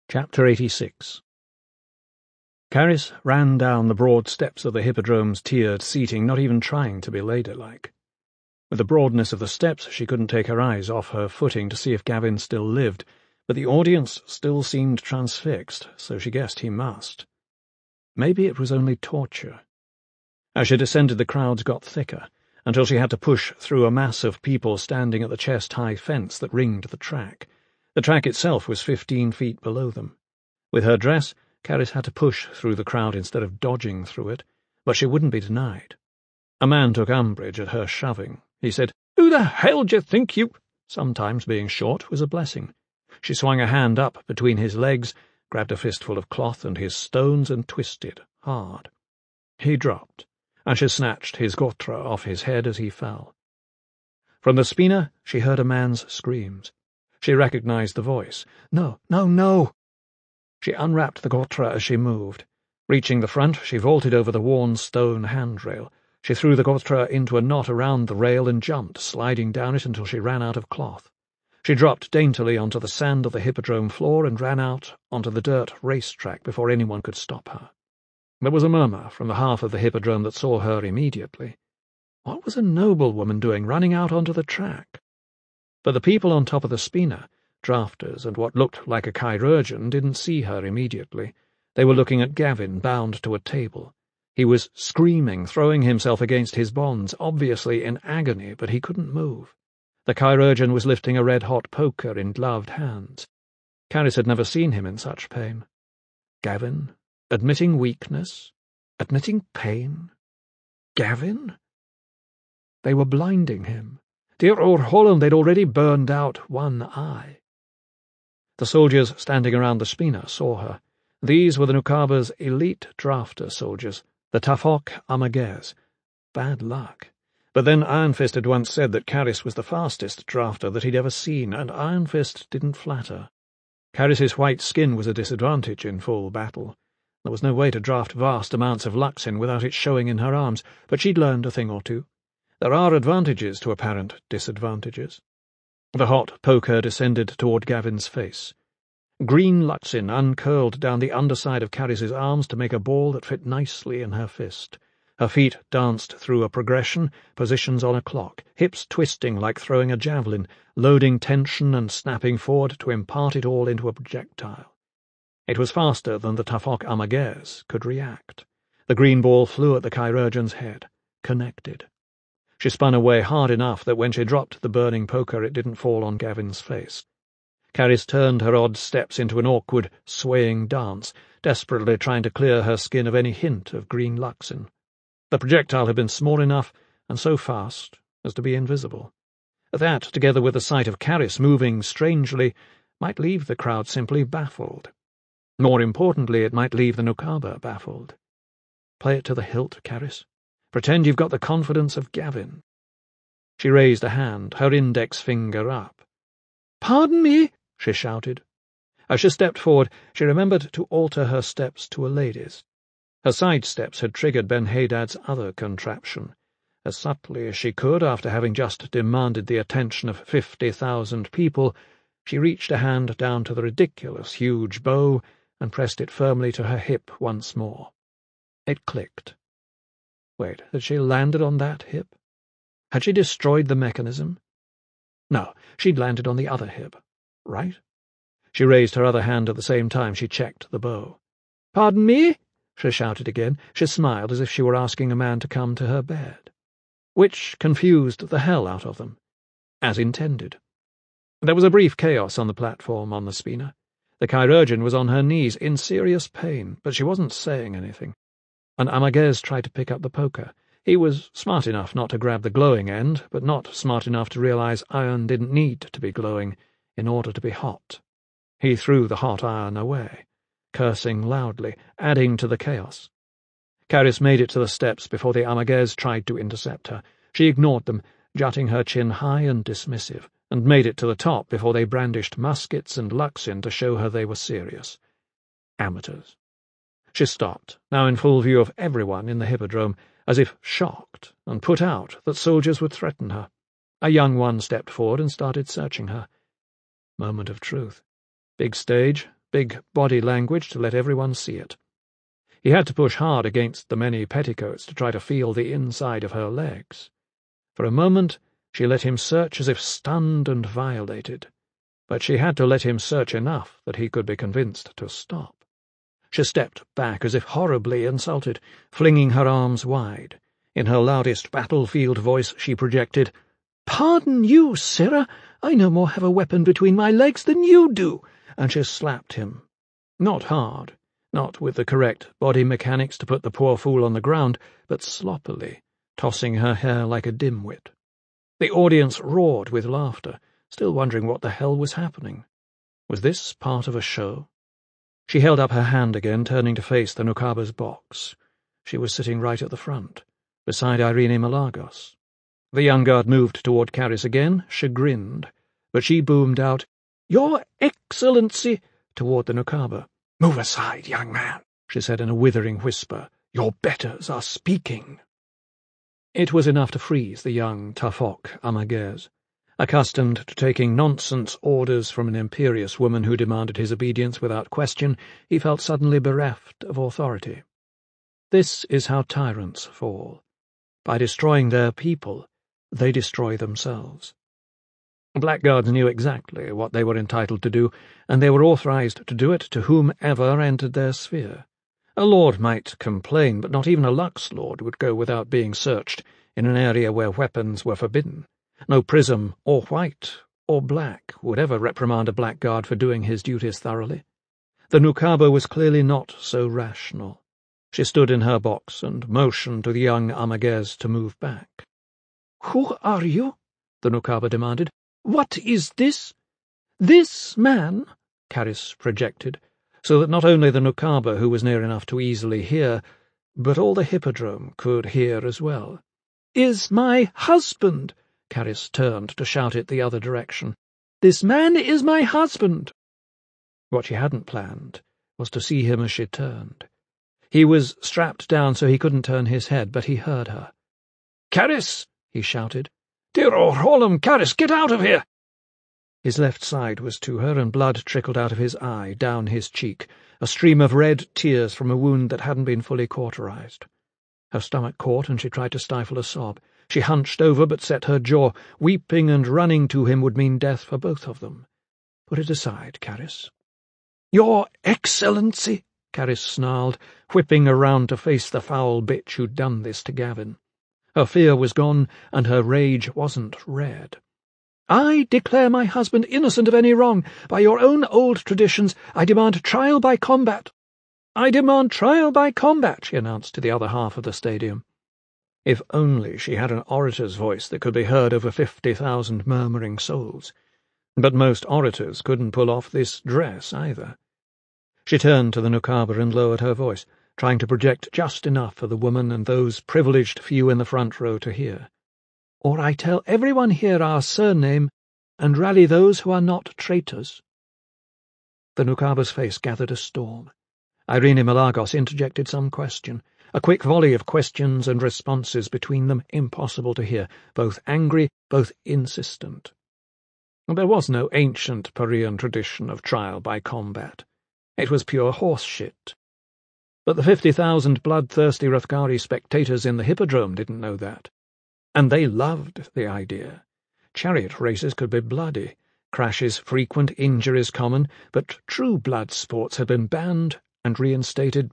Chapter 86. Caris ran down the broad steps of the Hippodrome's tiered seating, not even trying to be ladylike. With the broadness of the steps, she couldn't take her eyes off her footing to see if Gavin still lived, but the audience still seemed transfixed, so she guessed he must. Maybe it was only torture. As she descended, the crowds got thicker, until she had to push through a mass of people standing at the chest-high fence that ringed the track. The track itself was 15 feet below them. With her dress, Caris had to push through the crowd instead of dodging through it, but she wouldn't be denied. A man took umbrage at her shoving. He said, "Who the hell d'you think you—" Sometimes being short was a blessing. She swung a hand up between his legs, grabbed a fistful of cloth and his stones, and twisted hard. He dropped, and she snatched his gotra off his head as he fell. From the spina she heard a man's screams. She recognized the voice. "No, no, no!" She unwrapped the gotra as she moved. Reaching the front, she vaulted over the worn stone handrail. She threw the gotra into a knot around the rail and jumped, sliding down it until she ran out of cloth. She dropped daintily onto the sand of the Hippodrome floor and ran out onto the dirt racetrack before anyone could stop her. There was a murmur from the half of the Hippodrome that saw her immediately. What was a noblewoman doing running out onto the track? But the people on top of the spina, drafters and what looked like a chirurgeon, didn't see her immediately. They were looking at Gavin, bound to a table. He was screaming, throwing himself against his bonds, obviously in agony, but he couldn't move. The chirurgeon was lifting a red-hot poker in gloved hands. Caris had never seen him in such pain. Gavin, admitting weakness, admitting pain. Gavin? They were blinding him. Dear old Holland, they'd already burned out one eye. The soldiers standing around the spina saw her. These were the Nukaba's elite drafter soldiers, the Tafok Amagez. Bad luck. But then Iron Fist had once said that Caris was the fastest drafter that he'd ever seen, and Iron Fist didn't flatter. Caris's white skin was a disadvantage in full battle. There was no way to draft vast amounts of Luxin without it showing in her arms, but she'd learned a thing or two. There are advantages to apparent disadvantages. The hot poker descended toward Gavin's face. Green Luxin uncurled down the underside of Caris's arms to make a ball that fit nicely in her fist. Her feet danced through a progression, positions on a clock, hips twisting like throwing a javelin, loading tension and snapping forward to impart it all into a projectile. It was faster than the Tafok Amagez could react. The green ball flew at the chirurgeon's head, connected. She spun away hard enough that when she dropped the burning poker it didn't fall on Gavin's face. Caris turned her odd steps into an awkward, swaying dance, desperately trying to clear her skin of any hint of green Luxin. The projectile had been small enough, and so fast, as to be invisible. That, together with the sight of Caris moving strangely, might leave the crowd simply baffled. More importantly, it might leave the Nukaba baffled. Play it to the hilt, Caris. Pretend you've got the confidence of Gavin. She raised a hand, her index finger up. "Pardon me," she shouted. As she stepped forward, she remembered to alter her steps to a lady's. Her side steps had triggered Ben-Hadad's other contraption. As subtly as she could, after having just demanded the attention of 50,000 people, she reached a hand down to the ridiculous huge bow and pressed it firmly to her hip once more. It clicked. Wait, had she landed on that hip? Had she destroyed the mechanism? No, she'd landed on the other hip. Right? She raised her other hand at the same time she checked the bow. "Pardon me?" she shouted again. She smiled as if she were asking a man to come to her bed. Which confused the hell out of them. As intended. There was a brief chaos on the platform on the spina. The chirurgeon was on her knees, in serious pain, but she wasn't saying anything. And Amagez tried to pick up the poker. He was smart enough not to grab the glowing end, but not smart enough to realize iron didn't need to be glowing in order to be hot. He threw the hot iron away, cursing loudly, adding to the chaos. Caris made it to the steps before the Amagez tried to intercept her. She ignored them, jutting her chin high and dismissive, and made it to the top before they brandished muskets and Luxin to show her they were serious. Amateurs. She stopped, now in full view of everyone in the Hippodrome, as if shocked and put out that soldiers would threaten her. A young one stepped forward and started searching her. Moment of truth. Big stage, big body language to let everyone see it. He had to push hard against the many petticoats to try to feel the inside of her legs. For a moment she let him search as if stunned and violated, but she had to let him search enough that he could be convinced to stop. She stepped back as if horribly insulted, flinging her arms wide. In her loudest battlefield voice she projected, "Pardon you, sirrah, I no more have a weapon between my legs than you do," and she slapped him. Not hard, not with the correct body mechanics to put the poor fool on the ground, but sloppily, tossing her hair like a dimwit. The audience roared with laughter, still wondering what the hell was happening. Was this part of a show? She held up her hand again, turning to face the Nukaba's box. She was sitting right at the front, beside Irene Milagos. The young guard moved toward Caris again, chagrined, but she boomed out, "Your Excellency," toward the Nukaba. "Move aside, young man," she said in a withering whisper. "Your betters are speaking." It was enough to freeze the young Tafok Amaguez. Accustomed to taking nonsense orders from an imperious woman who demanded his obedience without question, he felt suddenly bereft of authority. This is how tyrants fall. By destroying their people, they destroy themselves. Blackguards knew exactly what they were entitled to do, and they were authorized to do it to whomever entered their sphere. A lord might complain, but not even a Lux Lord would go without being searched in an area where weapons were forbidden. No prism, or white, or black, would ever reprimand a blackguard for doing his duties thoroughly. The Nukaba was clearly not so rational. She stood in her box and motioned to the young Amaguez to move back. "Who are you?" the Nukaba demanded. "What is this?" "This man," Caris projected, so that not only the Nukaba, who was near enough to easily hear, but all the Hippodrome could hear as well, "is my husband." Caris turned to shout it the other direction. "This man is my husband." What she hadn't planned was to see him as she turned. He was strapped down so he couldn't turn his head, but he heard her. "Caris!" he shouted. "Dear Orholum, Caris, get out of here!" His left side was to her, and blood trickled out of his eye, down his cheek, a stream of red tears from a wound that hadn't been fully cauterized. Her stomach caught, and she tried to stifle a sob. She hunched over, but set her jaw. Weeping and running to him would mean death for both of them. "Put it aside, Caris." "Your Excellency," Caris snarled, whipping around to face the foul bitch who'd done this to Gavin. Her fear was gone, and her rage wasn't red. "I declare my husband innocent of any wrong. By your own old traditions, I demand trial by combat." "I demand trial by combat," she announced to the other half of the stadium. If only she had an orator's voice that could be heard over 50,000 murmuring souls. But most orators couldn't pull off this dress either. She turned to the Nukaba and lowered her voice, trying to project just enough for the woman and those privileged few in the front row to hear. "Or I tell everyone here our surname and rally those who are not traitors." The Nukaba's face gathered a storm. Irene Milagos interjected some question, a quick volley of questions and responses between them impossible to hear, both angry, both insistent. There was no ancient Parian tradition of trial by combat. It was pure horse shit. But the 50,000 bloodthirsty Rathgari spectators in the Hippodrome didn't know that. And they loved the idea. Chariot races could be bloody, crashes frequent, injuries common, but true blood sports had been banned and reinstated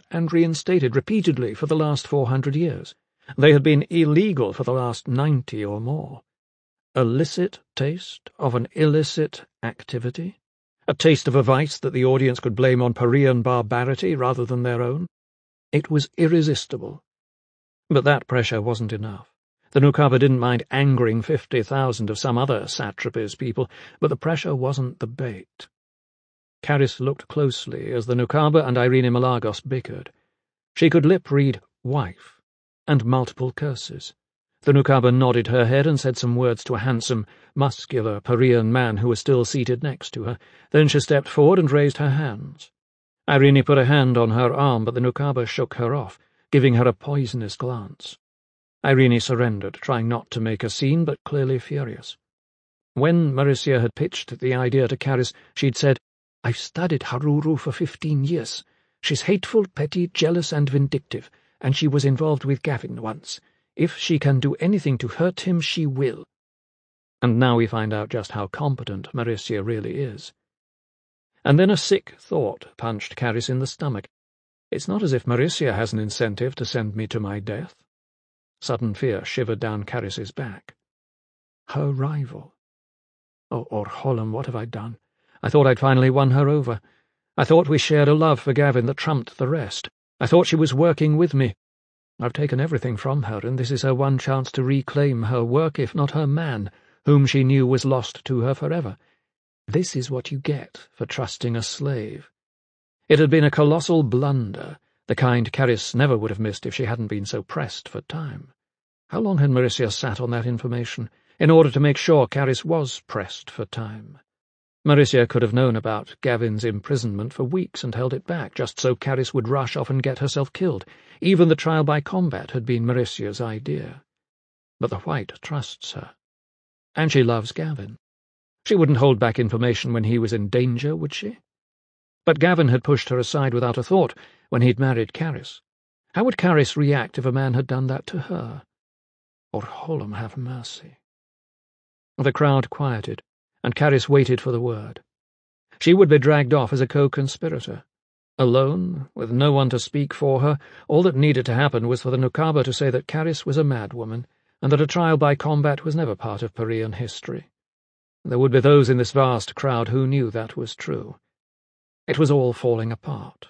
repeatedly for the last 400 years. They had been illegal for the last 90 or more. A licit taste of an illicit activity? A taste of a vice that the audience could blame on Parian barbarity rather than their own? It was irresistible. But that pressure wasn't enough. The Nukaba didn't mind angering 50,000 of some other satrapy's people, but the pressure wasn't the bait. Caris looked closely as the Nukaba and Irene Milagos bickered. She could lip-read "wife" and multiple curses. The Nukaba nodded her head and said some words to a handsome, muscular Parian man who was still seated next to her. Then she stepped forward and raised her hands. Irene put a hand on her arm, but the Nukaba shook her off, giving her a poisonous glance. Irene surrendered, trying not to make a scene, but clearly furious. When Maricia had pitched the idea to Caris, she'd said, I've studied Haruru for 15 years. She's hateful, petty, jealous, and vindictive, and she was involved with Gavin once. If she can do anything to hurt him, she will. And now we find out just how competent Mauricia really is. And then a sick thought punched Caris in the stomach. It's not as if Mauricia has an incentive to send me to my death. Sudden fear shivered down Caris's back. Her rival. Oh, Orholam, what have I done? I thought I'd finally won her over. I thought we shared a love for Gavin that trumped the rest. I thought she was working with me. I've taken everything from her, and this is her one chance to reclaim her work, if not her man, whom she knew was lost to her forever. This is what you get for trusting a slave. It had been a colossal blunder, the kind Caris never would have missed if she hadn't been so pressed for time. How long had Mauricia sat on that information, in order to make sure Caris was pressed for time? Mauricia could have known about Gavin's imprisonment for weeks and held it back, just so Caris would rush off and get herself killed. Even the trial by combat had been Mauricia's idea. But the White trusts her. And she loves Gavin. She wouldn't hold back information when he was in danger, would she? But Gavin had pushed her aside without a thought when he'd married Caris. How would Caris react if a man had done that to her? Orholam have mercy. The crowd quieted, and Caris waited for the word. She would be dragged off as a co-conspirator. Alone, with no one to speak for her, all that needed to happen was for the Nukaba to say that Caris was a madwoman, and that a trial by combat was never part of Parian history. There would be those in this vast crowd who knew that was true. It was all falling apart.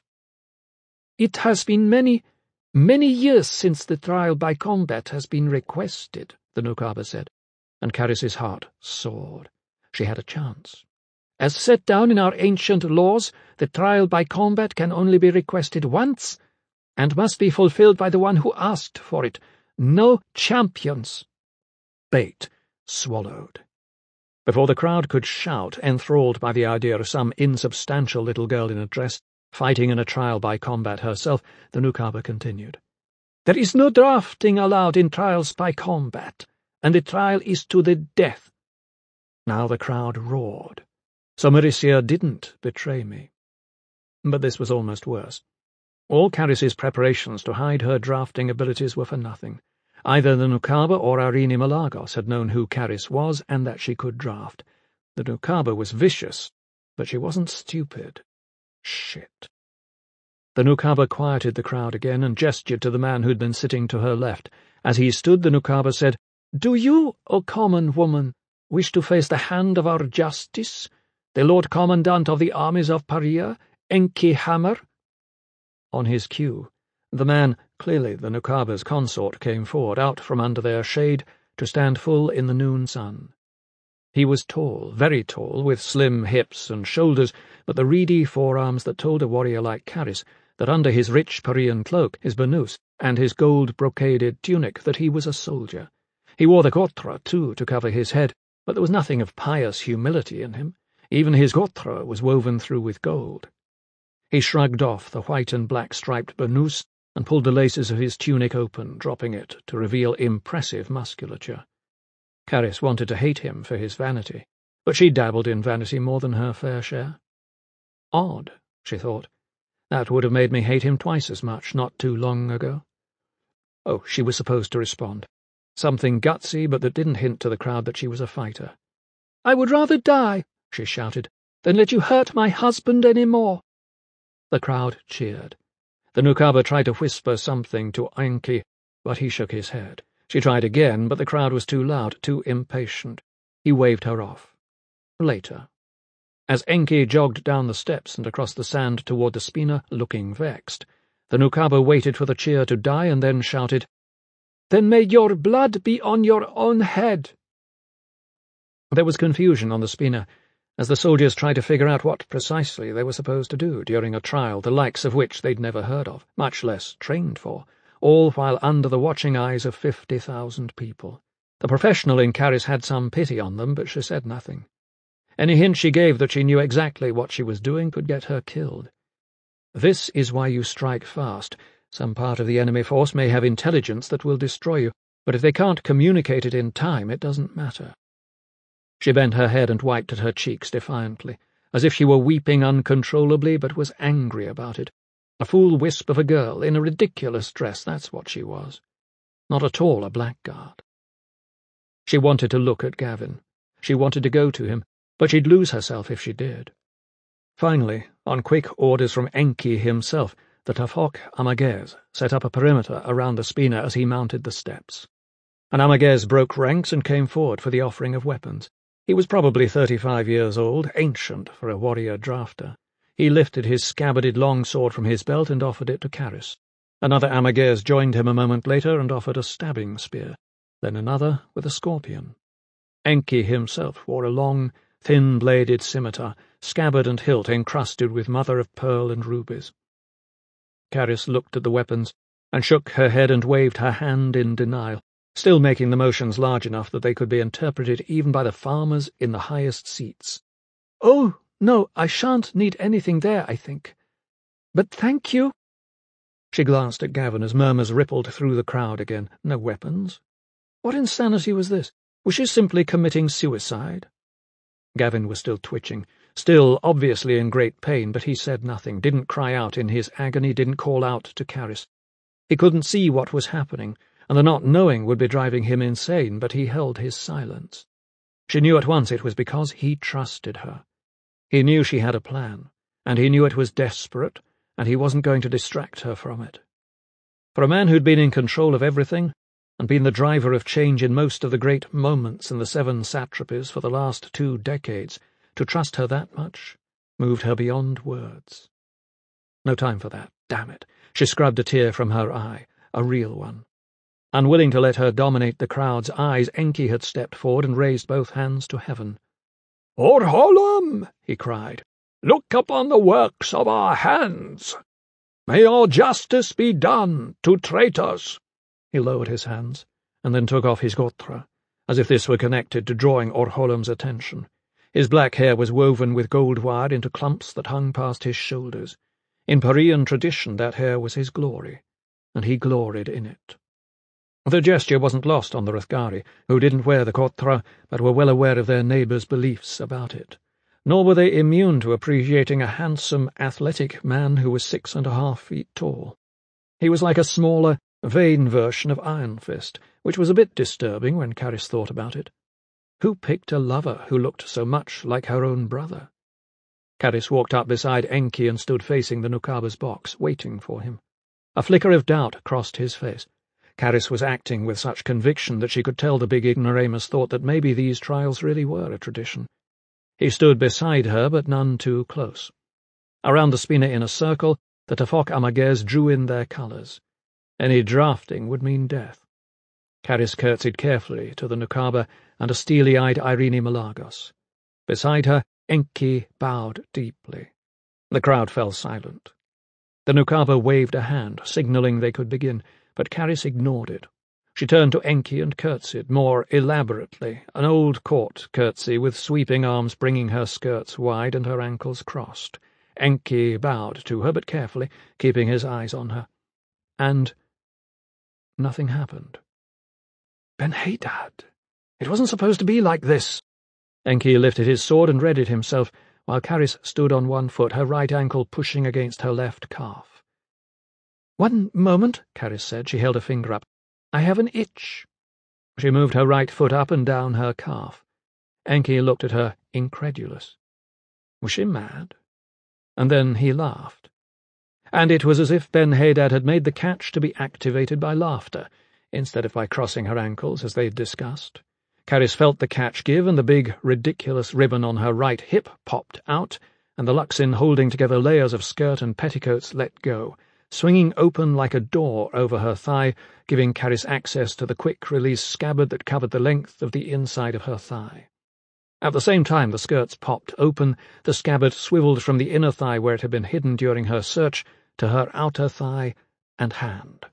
It has been many years since the trial by combat has been requested, the Nukaba said, and Caris's heart soared. She had a chance. As set down in our ancient laws, the trial by combat can only be requested once, and must be fulfilled by the one who asked for it. No champions. Bait swallowed. Before the crowd could shout, enthralled by the idea of some insubstantial little girl in a dress fighting in a trial by combat herself, the Nukaba continued. There is no drafting allowed in trials by combat, and the trial is to the death. Now the crowd roared. So Mauricia didn't betray me. But this was almost worse. All Caris's preparations to hide her drafting abilities were for nothing. Either the Nukaba or Arini Malagos had known who Caris was and that she could draft. The Nukaba was vicious, but she wasn't stupid. Shit. The Nukaba quieted the crowd again and gestured to the man who'd been sitting to her left. As he stood, the Nukaba said, Do you, O common woman, wish to face the hand of our justice, the Lord Commandant of the armies of Paria, Enki Hammer? On his cue, the man, clearly the Nukaba's consort, came forward, out from under their shade, to stand full in the noon sun. He was tall, very tall, with slim hips and shoulders, but the reedy forearms that told a warrior like Caris that under his rich Parian cloak, his burnous, and his gold-brocaded tunic, that he was a soldier. He wore the gotra, too, to cover his head, but there was nothing of pious humility in him. Even his gotra was woven through with gold. He shrugged off the white and black striped burnous and pulled the laces of his tunic open, dropping it to reveal impressive musculature. Caris wanted to hate him for his vanity, but she dabbled in vanity more than her fair share. Odd, she thought. That would have made me hate him twice as much not too long ago. Oh, she was supposed to respond. Something gutsy, but that didn't hint to the crowd that she was a fighter. I would rather die, she shouted, than let you hurt my husband any more. The crowd cheered. The Nukaba tried to whisper something to Enki, but he shook his head. She tried again, but the crowd was too loud, too impatient. He waved her off. Later. As Enki jogged down the steps and across the sand toward the spina, looking vexed, the Nukaba waited for the cheer to die and then shouted, Then may your blood be on your own head. There was confusion on the spina, as the soldiers tried to figure out what precisely they were supposed to do during a trial the likes of which they'd never heard of, much less trained for, all while under the watching eyes of 50,000 people. The professional in Caris had some pity on them, but she said nothing. Any hint she gave that she knew exactly what she was doing could get her killed. This is why you strike fast. Some part of the enemy force may have intelligence that will destroy you, but if they can't communicate it in time, it doesn't matter. She bent her head and wiped at her cheeks defiantly. as if she were weeping uncontrollably but was angry about it. A fool wisp of a girl in a ridiculous dress, that's what she was. Not at all a blackguard. She wanted to look at Gavin. She wanted to go to him, but she'd lose herself if she did. Finally, on quick orders from Enki himself, the Tafok Amagez set up a perimeter around the Spina as he mounted the steps. And Amagez broke ranks and came forward for the offering of weapons. He was probably 35 years old, ancient for a warrior drafter. He lifted his scabbarded long sword from his belt and offered it to Caris. Another Amagez joined him a moment later and offered a stabbing spear, then another with a scorpion. Enki himself wore a long, thin-bladed scimitar, scabbard and hilt encrusted with mother-of-pearl and rubies. Caris looked at the weapons and shook her head and waved her hand in denial, still making the motions large enough that they could be interpreted even by the farmers in the highest seats. "Oh, no, I shan't need anything there, I think. But thank you." She glanced at Gavin as murmurs rippled through the crowd again. No weapons? What insanity was this? Was she simply committing suicide? Gavin was still twitching, still obviously in great pain, but he said nothing, didn't cry out in his agony, didn't call out to Caris. He couldn't see what was happening, and the not knowing would be driving him insane, but he held his silence. She knew at once it was because he trusted her. He knew she had a plan, and he knew it was desperate, and he wasn't going to distract her from it. For a man who'd been in control of everything, and been the driver of change in most of the great moments in the 7 satrapies for the last 2 decades, to trust her that much moved her beyond words. No time for that, damn it. She scrubbed a tear from her eye, a real one. Unwilling to let her dominate the crowd's eyes, Enki had stepped forward and raised both hands to heaven. "Orholam," he cried, "look upon the works of our hands. May all justice be done to traitors." He lowered his hands, and then took off his gotra, as if this were connected to drawing Orholam's attention. His black hair was woven with gold wire into clumps that hung past his shoulders. In Parian tradition that hair was his glory, and he gloried in it. The gesture wasn't lost on the Rathgari, who didn't wear the gotra but were well aware of their neighbours' beliefs about it. Nor were they immune to appreciating a handsome, athletic man who was 6.5 feet tall. He was like a smaller, vain version of Iron Fist, which was a bit disturbing when Caris thought about it. Who picked a lover who looked so much like her own brother? Caris walked up beside Enki and stood facing the Nukaba's box, waiting for him. A flicker of doubt crossed his face. Caris was acting with such conviction that she could tell the big ignoramus thought that maybe these trials really were a tradition. He stood beside her, but none too close. Around the Spina in a circle, the Tafok Amagez drew in their colours. Any drafting would mean death. Caris curtsied carefully to the Nukaba and a steely-eyed Irene Malagos. Beside her, Enki bowed deeply. The crowd fell silent. The Nukaba waved a hand, signalling they could begin, but Caris ignored it. She turned to Enki and curtsied, more elaborately, an old court curtsy with sweeping arms bringing her skirts wide and her ankles crossed. Enki bowed to her, but carefully, keeping his eyes on her. And nothing happened. Ben-Hadad! It wasn't supposed to be like this! Enki lifted his sword and readied himself, while Caris stood on one foot, her right ankle pushing against her left calf. "One moment," Caris said. She held a finger up. "I have an itch." She moved her right foot up and down her calf. Enki looked at her, incredulous. Was she mad? And then he laughed. And it was as if Ben-Hadad had made the catch to be activated by laughter, instead of by crossing her ankles, as they'd discussed. Caris felt the catch give, and the big, ridiculous ribbon on her right hip popped out, and the Luxin holding together layers of skirt and petticoats let go, swinging open like a door over her thigh, giving Caris access to the quick-release scabbard that covered the length of the inside of her thigh. At the same time the skirts popped open, the scabbard swiveled from the inner thigh where it had been hidden during her search to her outer thigh and hand.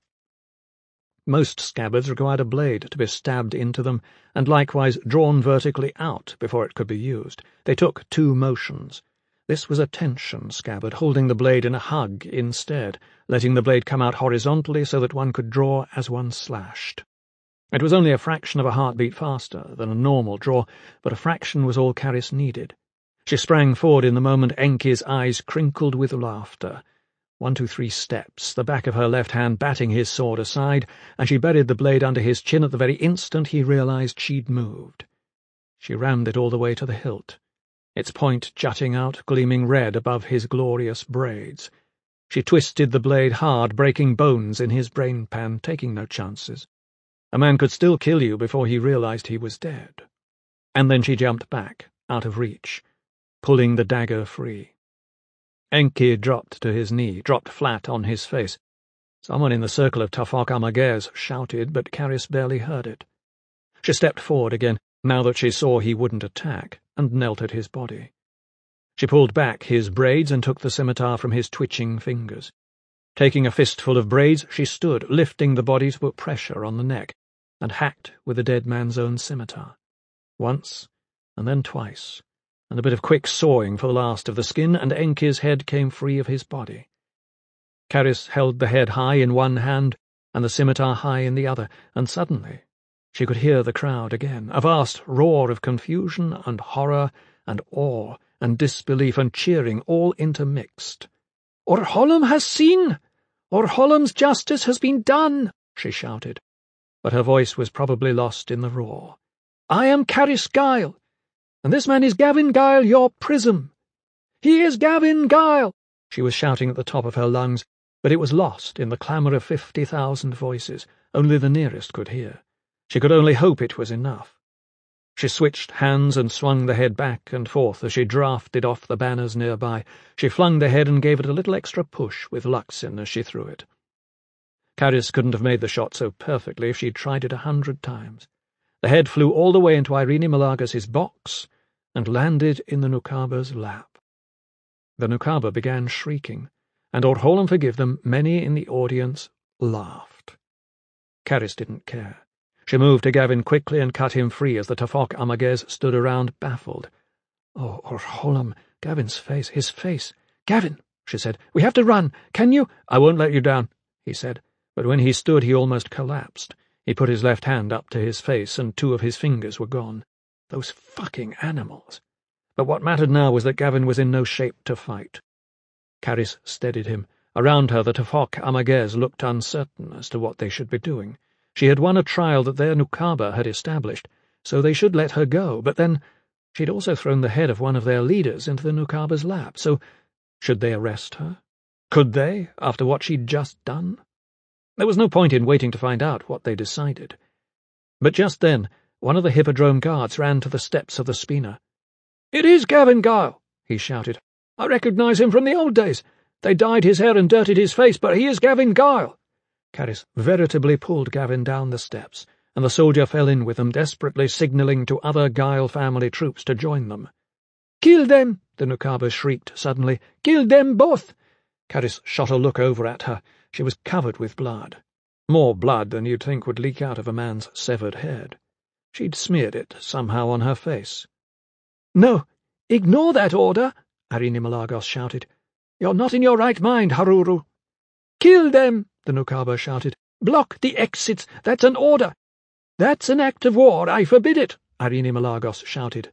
Most scabbards required a blade to be stabbed into them, and likewise drawn vertically out before it could be used. They took 2 motions. This was a tension scabbard, holding the blade in a hug instead, letting the blade come out horizontally so that one could draw as one slashed. It was only a fraction of a heartbeat faster than a normal draw, but a fraction was all Caris needed. She sprang forward in the moment Enki's eyes crinkled with laughter. 1, 2, 3 steps, the back of her left hand batting his sword aside, and she buried the blade under his chin at the very instant he realized she'd moved. She rammed it all the way to the hilt, its point jutting out, gleaming red above his glorious braids. She twisted the blade hard, breaking bones in his brain pan, taking no chances. A man could still kill you before he realized he was dead. And then she jumped back, out of reach, pulling the dagger free. Enki dropped to his knee, dropped flat on his face. Someone in the circle of Tafok Amagers shouted, but Caris barely heard it. She stepped forward again, now that she saw he wouldn't attack, and knelt at his body. She pulled back his braids and took the scimitar from his twitching fingers. Taking a fistful of braids, she stood, lifting the body to put pressure on the neck, and hacked with the dead man's own scimitar. Once, and then twice, and a bit of quick sawing for the last of the skin, and Enki's head came free of his body. Caris held the head high in one hand, and the scimitar high in the other, and suddenly she could hear the crowd again, a vast roar of confusion and horror and awe and disbelief and cheering all intermixed. "Orholm has seen! Orholm's justice has been done!" she shouted, but her voice was probably lost in the roar. "I am Caris Gael, and this man is Gavin Gael, your prism. He is Gavin Gael!" She was shouting at the top of her lungs, but it was lost in the clamour of 50,000 voices. Only the nearest could hear. She could only hope it was enough. She switched hands and swung the head back and forth as she drafted off the banners nearby. She flung the head and gave it a little extra push with Luxin as she threw it. Caris couldn't have made the shot so perfectly if she'd tried it 100 times. The head flew all the way into Irene Malagas's box and landed in the Nukaba's lap. The Nukaba began shrieking, and Orholm forgive them, many in the audience laughed. Caris didn't care. She moved to Gavin quickly and cut him free as the Tafok Amagers stood around, baffled. "Oh, Orholm, Gavin's face, his face. Gavin," she said, "we have to run. Can you—" "I won't let you down," he said, but when he stood he almost collapsed. He put his left hand up to his face, and 2 of his fingers were gone. Those fucking animals. But what mattered now was that Gavin was in no shape to fight. Caris steadied him. Around her the Tafok Amagers looked uncertain as to what they should be doing. She had won a trial that their Nukaba had established, so they should let her go, but then she'd also thrown the head of one of their leaders into the Nukaba's lap, so should they arrest her? Could they, after what she'd just done? There was no point in waiting to find out what they decided. But just then, one of the Hippodrome guards ran to the steps of the Spina. "It is Gavin Gael," he shouted. "I recognize him from the old days. They dyed his hair and dirtied his face, but he is Gavin Gael." Caris veritably pulled Gavin down the steps, and the soldier fell in with them, desperately signalling to other Gael family troops to join them. "Kill them!" the Nukaba shrieked suddenly. "Kill them both!" Caris shot a look over at her. She was covered with blood. More blood than you'd think would leak out of a man's severed head. She'd smeared it somehow on her face. "No, ignore that order," Irene Malagos shouted. "You're not in your right mind, Haruru." "Kill them!" the Nukaba shouted. "Block the exits! That's an order!" "That's an act of war! I forbid it!" Irene Malagos shouted.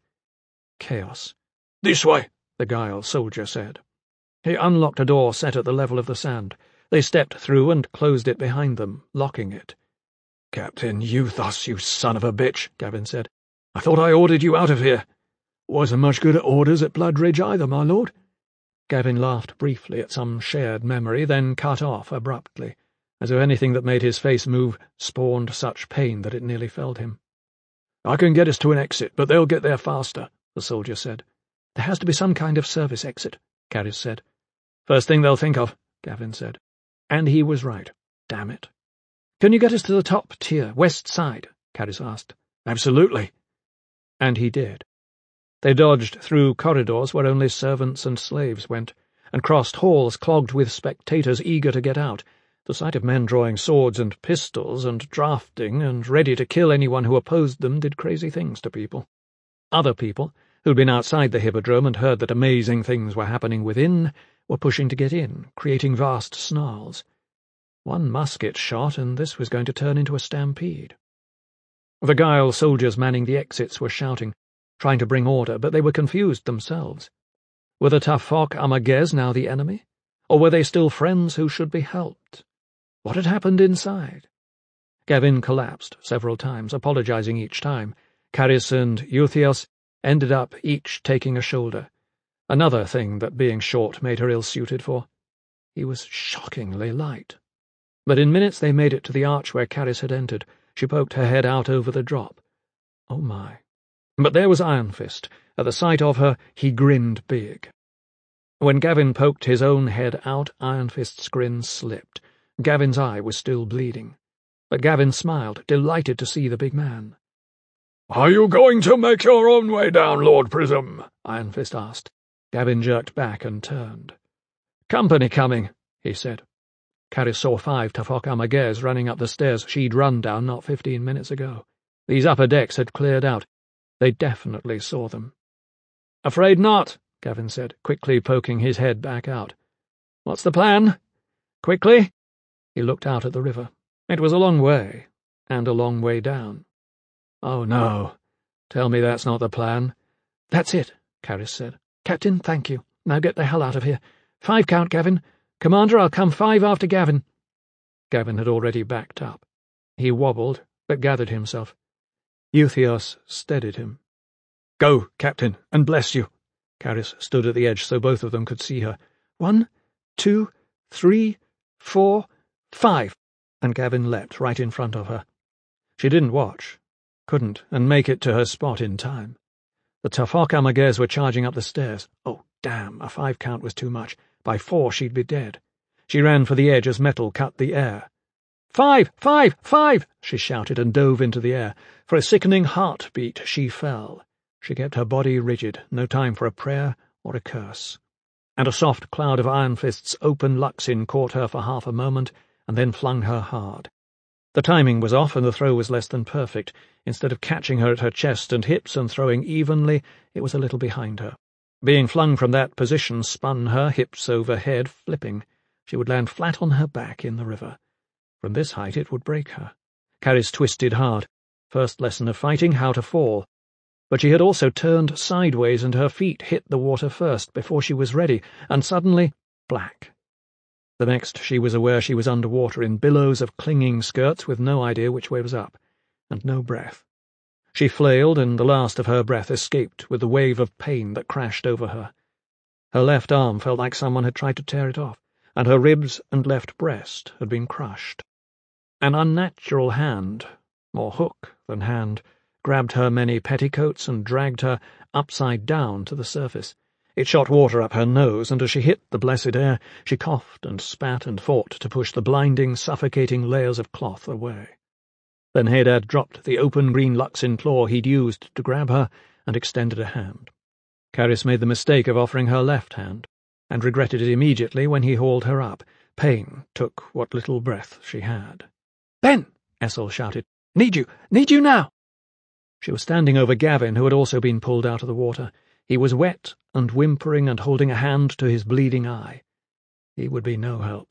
Chaos. "This way!" the Gael soldier said. He unlocked a door set at the level of the sand. They stepped through and closed it behind them, locking it. "Captain Euthos, you son of a bitch," Gavin said. "I thought I ordered you out of here." "Wasn't much good at orders at Bloodridge either, my lord." Gavin laughed briefly at some shared memory, then cut off abruptly, as if anything that made his face move spawned such pain that it nearly felled him. "I can get us to an exit, but they'll get there faster," the soldier said. "There has to be some kind of service exit," Caris said. "First thing they'll think of," Gavin said. And he was right. Damn it. "Can you get us to the top tier, west side?" Caris asked. "Absolutely." And he did. They dodged through corridors where only servants and slaves went, and crossed halls clogged with spectators eager to get out. The sight of men drawing swords and pistols and drafting and ready to kill anyone who opposed them did crazy things to people. Other people, who'd been outside the Hippodrome and heard that amazing things were happening within, were pushing to get in, creating vast snarls. One musket shot, and this was going to turn into a stampede. The Gael soldiers manning the exits were shouting. trying to bring order, but they were confused themselves. Were the Tafok Amages now the enemy? Or were they still friends who should be helped? What had happened inside? Gavin collapsed several times, apologizing each time. Caris and Euthios ended up each taking a shoulder, another thing that being short made her ill-suited for. He was shockingly light. But in minutes they made it to the arch where Caris had entered. She poked her head out over the drop. Oh my. But there was Iron Fist. At the sight of her, he grinned big. When Gavin poked his own head out, Iron Fist's grin slipped. Gavin's eye was still bleeding. But Gavin smiled, delighted to see the big man. "Are you going to make your own way down, Lord Prism?" Iron Fist asked. Gavin jerked back and turned. "Company coming," he said. Caris saw 5 Tafok Amages running up the stairs she'd run down not 15 minutes ago. These upper decks had cleared out. They definitely saw them. "Afraid not," Gavin said, quickly poking his head back out. "What's the plan? Quickly?" He looked out at the river. It was a long way, and a long way down. "Oh no, tell me that's not the plan." "That's it," Caris said. "Captain, thank you. Now get the hell out of here. 5 count, Gavin. Commander, I'll come 5 after Gavin." Gavin had already backed up. He wobbled, but gathered himself. Euthios steadied him. "Go, Captain, and bless you." Caris stood at the edge so both of them could see her. 1, 2, 3, 4, 5, and Gavin leapt right in front of her. She didn't watch, couldn't, and make it to her spot in time. The Tafok Amages were charging up the stairs. Oh, damn, a 5 count was too much. By 4 she'd be dead. She ran for the edge as metal cut the air. 5, 5, 5, she shouted and dove into the air. For a sickening heartbeat she fell. She kept her body rigid, no time for a prayer or a curse. And a soft cloud of Iron Fist's open Luxin caught her for half a moment and then flung her hard. The timing was off and the throw was less than perfect. Instead of catching her at her chest and hips and throwing evenly, it was a little behind her. Being flung from that position spun her, hips overhead, flipping. She would land flat on her back in the river. From this height it would break her. Caris twisted hard. First lesson of fighting, how to fall. But she had also turned sideways and her feet hit the water first before she was ready, and suddenly, black. The next she was aware she was underwater in billows of clinging skirts with no idea which way was up, and no breath. She flailed, and the last of her breath escaped with the wave of pain that crashed over her. Her left arm felt like someone had tried to tear it off, and her ribs and left breast had been crushed. An unnatural hand, more hook than hand, grabbed her many petticoats and dragged her upside down to the surface. It shot water up her nose, and as she hit the blessed air, she coughed and spat and fought to push the blinding, suffocating layers of cloth away. Then Hadad dropped the open green Luxin claw he'd used to grab her and extended a hand. Caris made the mistake of offering her left hand, and regretted it immediately when he hauled her up. Pain took what little breath she had. "Ben!" Essel shouted. Need you now!" She was standing over Gavin, who had also been pulled out of the water. He was wet and whimpering and holding a hand to his bleeding eye. He would be no help.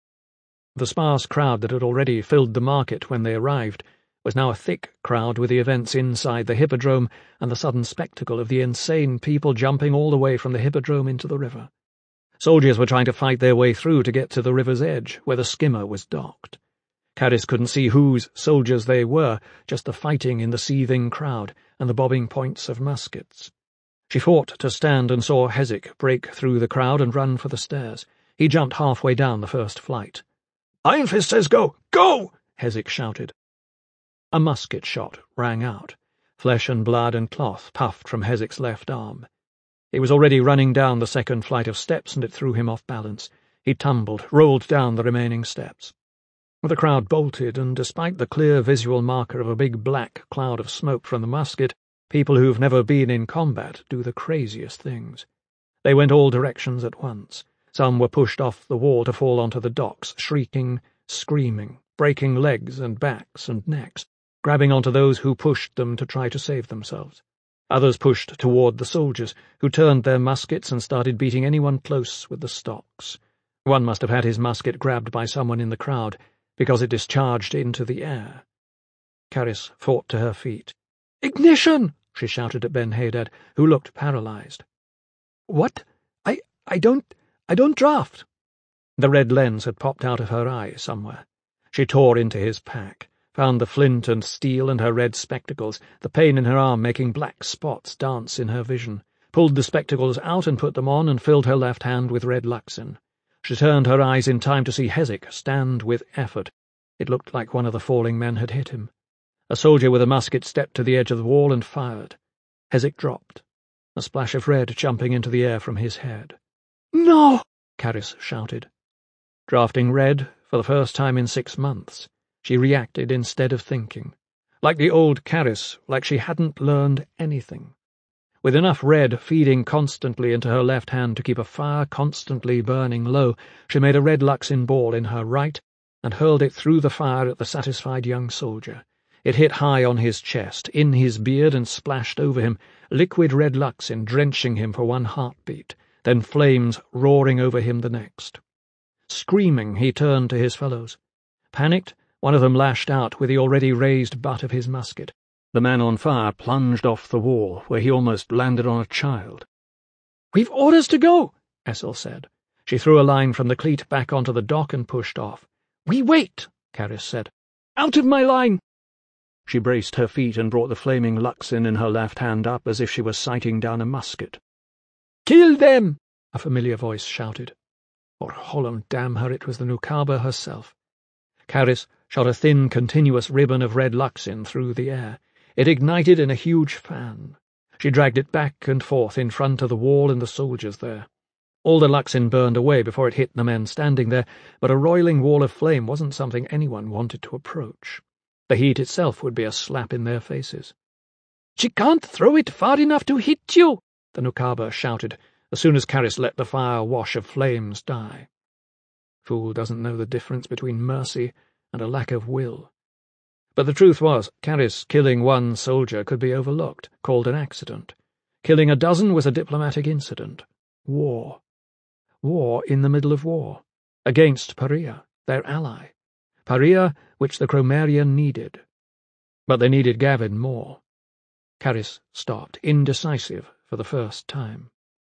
The sparse crowd that had already filled the market when they arrived was now a thick crowd with the events inside the Hippodrome and the sudden spectacle of the insane people jumping all the way from the Hippodrome into the river. Soldiers were trying to fight their way through to get to the river's edge, where the skimmer was docked. Caris couldn't see whose soldiers they were, just the fighting in the seething crowd and the bobbing points of muskets. She fought to stand and saw Hezek break through the crowd and run for the stairs. He jumped halfway down the first flight. "Iron Fist says go! Go!" Hezek shouted. A musket shot rang out. Flesh and blood and cloth puffed from Hezek's left arm. He was already running down the second flight of steps, and it threw him off balance. He tumbled, rolled down the remaining steps. The crowd bolted, and despite the clear visual marker of a big black cloud of smoke from the musket, people who've never been in combat do the craziest things. They went all directions at once. Some were pushed off the wall to fall onto the docks, shrieking, screaming, breaking legs and backs and necks, grabbing onto those who pushed them to try to save themselves. Others pushed toward the soldiers, who turned their muskets and started beating anyone close with the stocks. One must have had his musket grabbed by someone in the crowd, because it discharged into the air. Caris fought to her feet. "Ignition!" she shouted at Ben-Hadad, who looked paralyzed. "What? I don't draft." The red lens had popped out of her eye somewhere. She tore into his pack, found the flint and steel and her red spectacles, the pain in her arm making black spots dance in her vision, pulled the spectacles out and put them on, and filled her left hand with red Luxin. She turned her eyes in time to see Hezek stand with effort. It looked like one of the falling men had hit him. A soldier with a musket stepped to the edge of the wall and fired. Hezek dropped, a splash of red jumping into the air from his head. "No!" Caris shouted. Drafting red for the first time in 6 months, she reacted instead of thinking. Like the old Caris, like she hadn't learned anything. With enough red feeding constantly into her left hand to keep a fire constantly burning low, she made a red Luxin ball in her right and hurled it through the fire at the satisfied young soldier. It hit high on his chest, in his beard, and splashed over him, liquid red Luxin drenching him for one heartbeat, then flames roaring over him the next. Screaming, he turned to his fellows. Panicked, one of them lashed out with the already raised butt of his musket. The man on fire plunged off the wall, where he almost landed on a child. "We've orders to go," Essel said. She threw a line from the cleat back onto the dock and pushed off. "We wait," Caris said. "Out of my line!" She braced her feet and brought the flaming Luxin in her left hand up as if she were sighting down a musket. "Kill them!" a familiar voice shouted. Or Hollum, damn her, it was the Nukaba herself. Caris shot a thin, continuous ribbon of red Luxin through the air. It ignited in a huge fan. She dragged it back and forth in front of the wall and the soldiers there. All the Luxin burned away before it hit the men standing there, but a roiling wall of flame wasn't something anyone wanted to approach. The heat itself would be a slap in their faces. "She can't throw it far enough to hit you," the Nukaba shouted, as soon as Caris let the fire wash of flames die. Fool doesn't know the difference between mercy and a lack of will. But the truth was, Caris killing one soldier could be overlooked, called an accident. Killing a dozen was a diplomatic incident. War. War in the middle of war. Against Paria, their ally. Paria, which the Cromerian needed. But they needed Gavin more. Caris stopped, indecisive for the first time.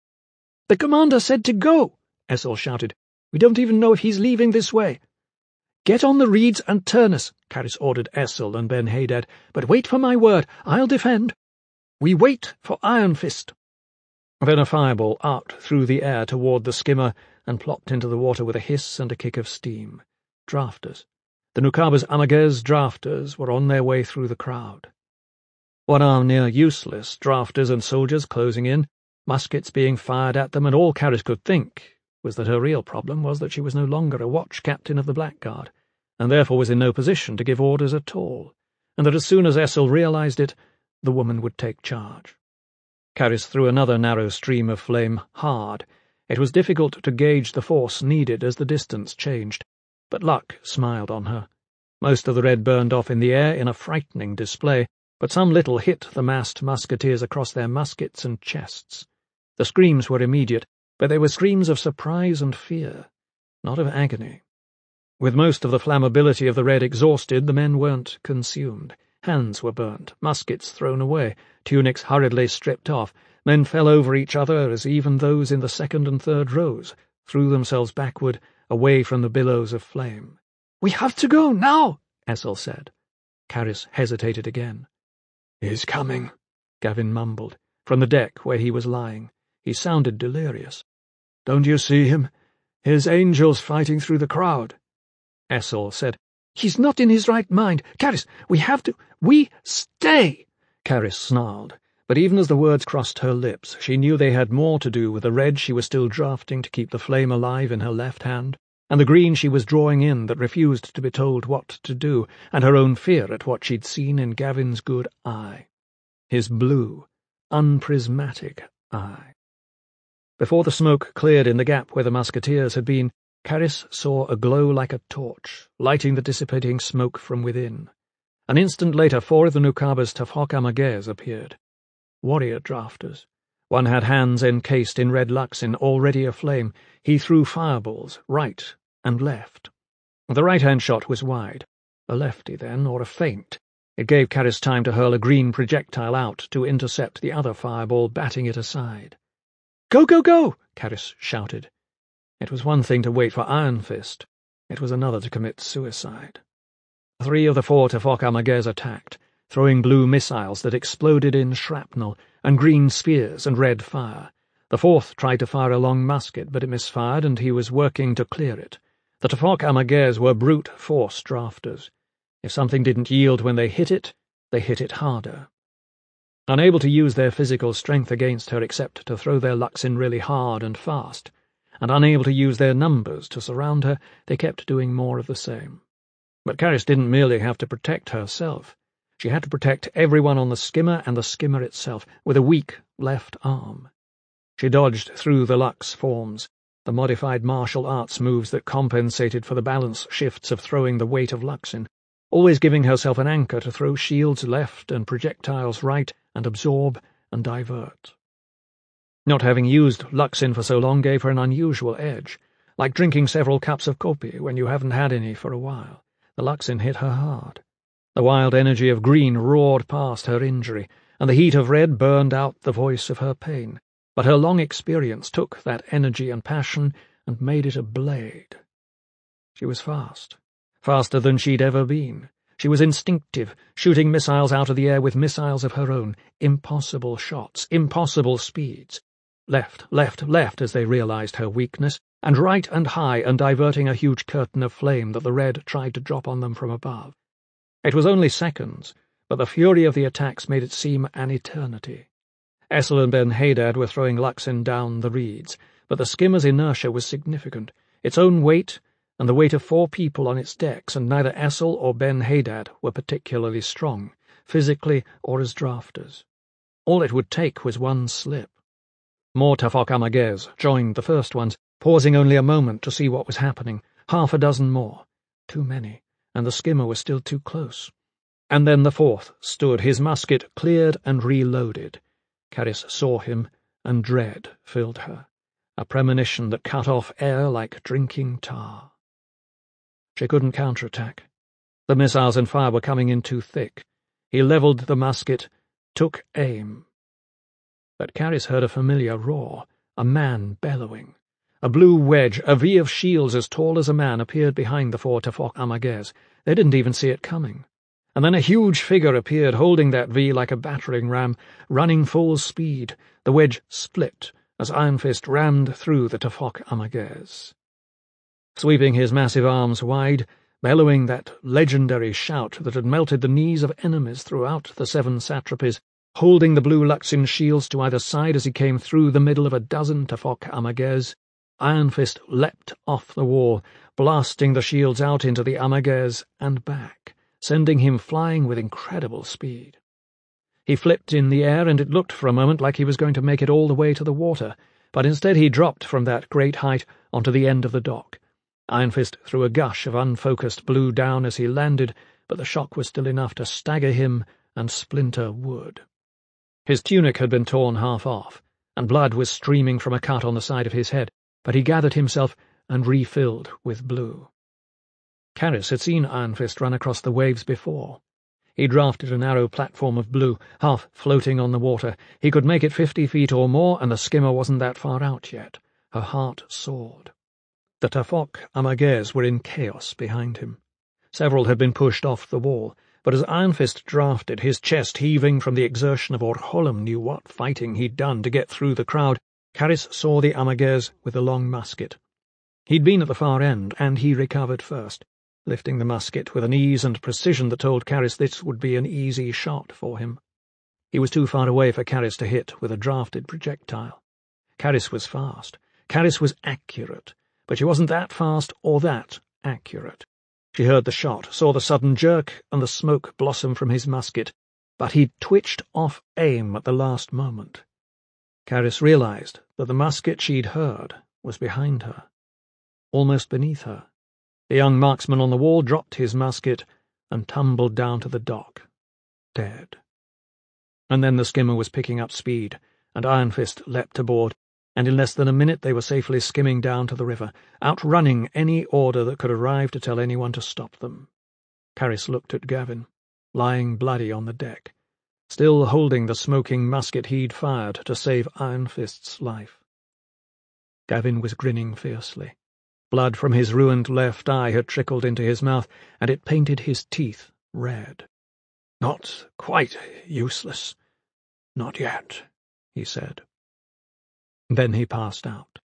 "The commander said to go," Essel shouted. "We don't even know if he's leaving this way." "Get on the reeds and turn us," Caris ordered Essel and Ben-Hadad, "but wait for my word. I'll defend. We wait for Iron Fist." Then a fireball arced through the air toward the skimmer and plopped into the water with a hiss and a kick of steam. Drafters. The Nukaba's Amagez drafters were on their way through the crowd. One arm near useless, drafters and soldiers closing in, muskets being fired at them, and all Caris could think was that her real problem was that she was no longer a watch captain of the Blackguard, and therefore was in no position to give orders at all, and that as soon as Essel realized it, the woman would take charge. Caris threw another narrow stream of flame hard. It was difficult to gauge the force needed as the distance changed, but luck smiled on her. Most of the red burned off in the air in a frightening display, but some little hit the massed musketeers across their muskets and chests. The screams were immediate, but they were screams of surprise and fear, not of agony. With most of the flammability of the red exhausted, the men weren't consumed. Hands were burnt, muskets thrown away, tunics hurriedly stripped off. Men fell over each other as even those in the second and third rows threw themselves backward, away from the billows of flame. "We have to go now," Essel said. Caris hesitated again. "He's coming," Gavin mumbled, from the deck where he was lying. He sounded delirious. "Don't you see him? His angels fighting through the crowd." Essel said, "He's not in his right mind. Caris, we have to— We stay!" Caris snarled, but even as the words crossed her lips, she knew they had more to do with the red she was still drafting to keep the flame alive in her left hand, and the green she was drawing in that refused to be told what to do, and her own fear at what she'd seen in Gavin's good eye. His blue, unprismatic eye. Before the smoke cleared in the gap where the musketeers had been, Caris saw a glow like a torch, lighting the dissipating smoke from within. An instant later, 4 of the Nukaba's Tafhok Amagez appeared. Warrior drafters. One had hands encased in red Luxin, already aflame. He threw fireballs, right and left. The right-hand shot was wide. A lefty, then, or a feint. It gave Caris time to hurl a green projectile out to intercept the other fireball, batting it aside. "Go, go, go!" Caris shouted. It was one thing to wait for Iron Fist. It was another to commit suicide. 3 of the 4 Tefok Amagers attacked, throwing blue missiles that exploded in shrapnel, and green spheres and red fire. The 4th tried to fire a long musket, but it misfired, and he was working to clear it. The Tefok Amagers were brute force drafters. If something didn't yield when they hit it harder. Unable to use their physical strength against her except to throw their Luxin really hard and fast, and unable to use their numbers to surround her, they kept doing more of the same. But Caris didn't merely have to protect herself. She had to protect everyone on the skimmer and the skimmer itself, with a weak left arm. She dodged through the Lux forms, the modified martial arts moves that compensated for the balance shifts of throwing the weight of Luxin, always giving herself an anchor to throw shields left and projectiles right and absorb and divert. Not having used Luxin for so long gave her an unusual edge, like drinking several cups of kopi when you haven't had any for a while. The Luxin hit her hard. The wild energy of green roared past her injury, and the heat of red burned out the voice of her pain. But her long experience took that energy and passion and made it a blade. She was fast. Faster than she'd ever been. She was instinctive, shooting missiles out of the air with missiles of her own, impossible shots, impossible speeds. Left, left, left as they realized her weakness, and right and high and diverting a huge curtain of flame that the red tried to drop on them from above. It was only seconds, but the fury of the attacks made it seem an eternity. Essel and Ben Haydad were throwing Luxin down the reeds, but the skimmer's inertia was significant, its own weight, and the weight of 4 people on its decks, and neither Essel or Ben Haydad were particularly strong, physically or as drafters. All it would take was one slip. More Tefok Amagers joined the first ones, pausing only a moment to see what was happening. 6 more. Too many, and the skimmer was still too close. And then the 4th stood, his musket cleared and reloaded. Caris saw him, and dread filled her, a premonition that cut off air like drinking tar. She couldn't counterattack. The missiles and fire were coming in too thick. He levelled the musket, took aim. But Caris heard a familiar roar, a man bellowing. A blue wedge, a V of shields as tall as a man, appeared behind the 4 Tefok Amagers. They didn't even see it coming. And then a huge figure appeared, holding that V like a battering ram, running full speed. The wedge split as Iron Fist rammed through the Tefok Amagers. Sweeping his massive arms wide, bellowing that legendary shout that had melted the knees of enemies throughout the 7 satrapies, holding the blue Luxin shields to either side as he came through the middle of a dozen Tefok Amagers, Iron Fist leapt off the wall, blasting the shields out into the Amagers and back, sending him flying with incredible speed. He flipped in the air, and it looked for a moment like he was going to make it all the way to the water, but instead he dropped from that great height onto the end of the dock. Iron Fist threw a gush of unfocused blue down as he landed, but the shock was still enough to stagger him and splinter wood. His tunic had been torn half off, and blood was streaming from a cut on the side of his head, but he gathered himself and refilled with blue. Caris had seen Iron Fist run across the waves before. He drafted a narrow platform of blue, half floating on the water. He could make it 50 feet or more, and the skimmer wasn't that far out yet. Her heart soared. The Tefok Amagers were in chaos behind him. Several had been pushed off the wall, but as Iron Fist drafted, his chest heaving from the exertion of Orholam knew what fighting he'd done to get through the crowd, Caris saw the Amagers with the long musket. He'd been at the far end, and he recovered first, lifting the musket with an ease and precision that told Caris this would be an easy shot for him. He was too far away for Caris to hit with a drafted projectile. Caris was fast. Caris was accurate. But she wasn't that fast or that accurate. She heard the shot, saw the sudden jerk and the smoke blossom from his musket, but he'd twitched off aim at the last moment. Caris realized that the musket she'd heard was behind her, almost beneath her. The young marksman on the wall dropped his musket and tumbled down to the dock, dead. And then the skimmer was picking up speed, and Iron Fist leapt aboard, and in less than a minute they were safely skimming down to the river, outrunning any order that could arrive to tell anyone to stop them. Caris looked at Gavin. lying bloody on the deck, still holding the smoking musket he'd fired to save Iron Fist's life. Gavin was grinning fiercely. Blood from his ruined left eye had trickled into his mouth, and it painted his teeth red. "Not quite useless. Not yet," he said. Then he passed out.